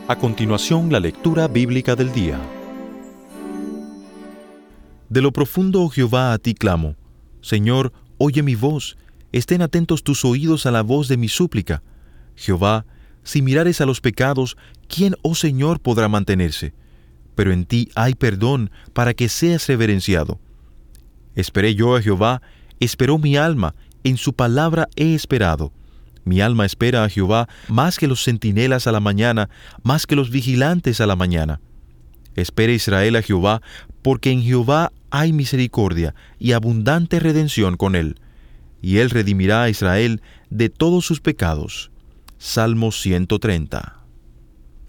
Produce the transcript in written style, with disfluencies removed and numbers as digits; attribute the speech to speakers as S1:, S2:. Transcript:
S1: A continuación, la lectura bíblica del día. De lo profundo, oh Jehová, a ti clamo. Señor, oye mi voz. Estén atentos tus oídos a la voz de mi súplica. Jehová, si mirares a los pecados, ¿quién, oh Señor, podrá mantenerse? Pero en ti hay perdón para que seas reverenciado. Esperé yo a Jehová, esperó mi alma, en su palabra he esperado. Mi alma espera a Jehová más que los centinelas a la mañana, más que los vigilantes a la mañana. Espera Israel a Jehová, porque en Jehová hay misericordia y abundante redención con él, y él redimirá a Israel de todos sus pecados. Salmo 130.